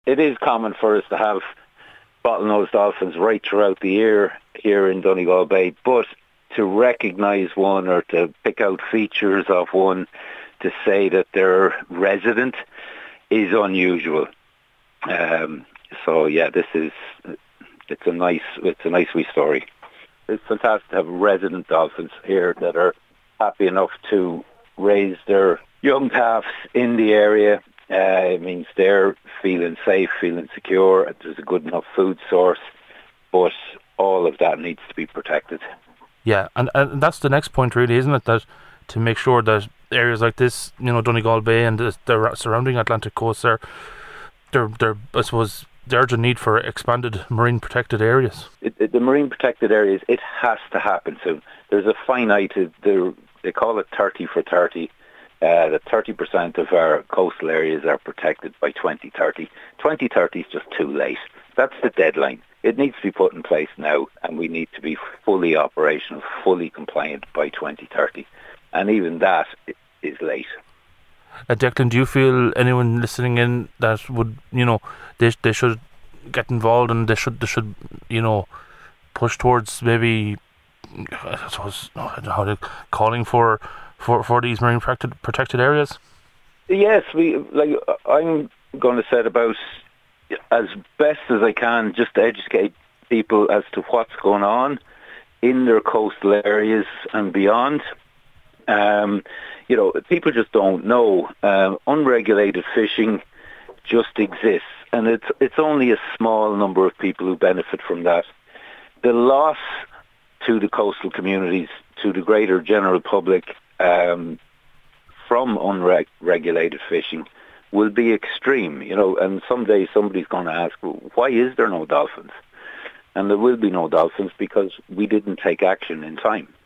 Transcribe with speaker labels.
Speaker 1: it is common for us to have bottlenose dolphins right throughout the year here in Donegal Bay, but to recognise one or to pick out features of one to say that they're resident is unusual. So yeah, it's a nice wee story. It's fantastic to have resident dolphins here that are happy enough to raise their young calves in the area. It means they're feeling safe, feeling secure. There's a good enough food source, but all of that needs to be protected.
Speaker 2: Yeah, and that's the next point, really, isn't it? That to make sure that areas like this, Donegal Bay and the surrounding Atlantic coast, they're I suppose the urgent need for expanded marine protected areas.
Speaker 1: The marine protected areas, it has to happen soon. There's a finite. They call it 30 for 30. That 30% of our coastal areas are protected by 2030. 2030 is just too late. That's the deadline. It needs to be put in place now, and we need to be fully operational, fully compliant by 2030. And even that is late.
Speaker 2: Declan, do you feel anyone listening in that would, they should get involved and they should push towards maybe, I suppose, calling for these marine protected areas?
Speaker 1: Yes, I'm going to set about as best as I can just to educate people as to what's going on in their coastal areas and beyond. People just don't know. Unregulated fishing just exists, and it's only a small number of people who benefit from that. The loss to the coastal communities, to the greater general public, from unregulated fishing will be extreme, and someday somebody's going to ask, well, why is there no dolphins? And there will be no dolphins because we didn't take action in time.